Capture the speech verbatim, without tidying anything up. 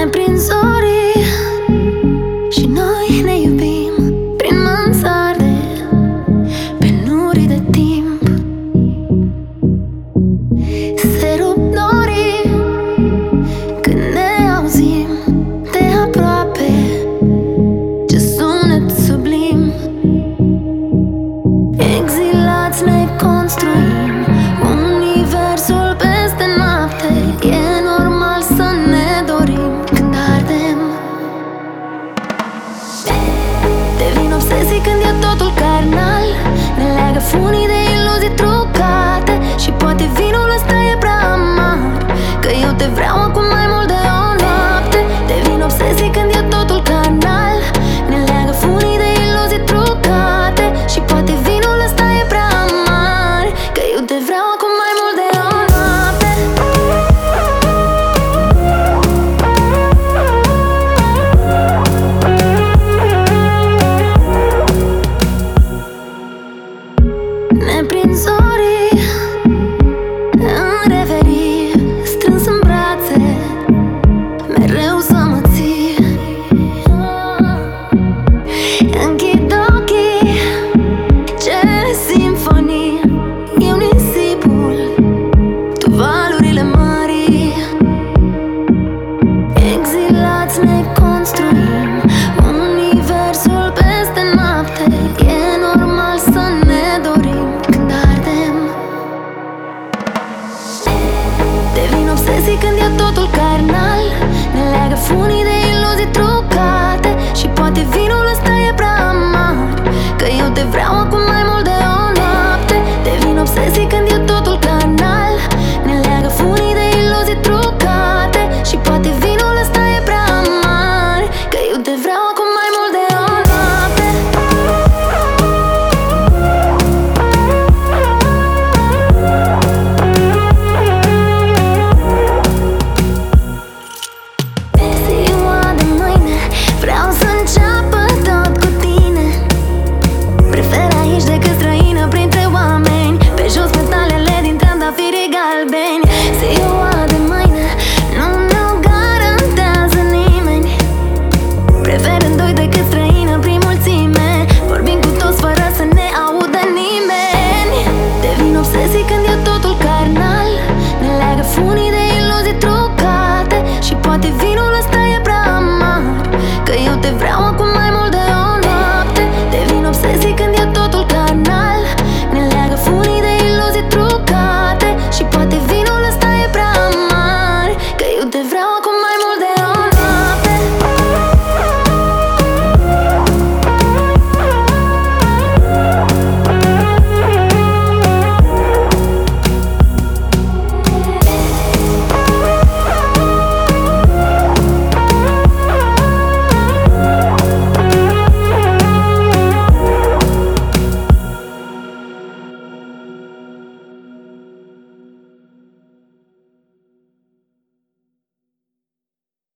Ne prind zorii și noi ne iubim prin mansarde, penurii de timp. Se rup norii când ne auzim de aproape, ce sunet sublim. Exilați ne construim universul peste noapte. E normal să ne dorim când ardem. Devin obsesii când e totul carnal. Ne leagă funii de iluzii trucate. Și poate vinul ăsta e prea amar, că eu te vreau acum mai mult de o noapte. Devin obsesii când e totul carnal. Ne leagă funii de iluzii trucate. Și poate vinul ăsta e prea amar, că eu te vreau acum mai mult de o noapte. Ne prind zorii în reverie, strâns în brațe, mereu să mă ții. Închid ochii, ce simfonii. Eu nisipul, tu valurile mării. Exilați ne construim universul peste noapte. E normal să ne dorim când ardem. Devin obsesii când e totul carnal. Ne leagă funii de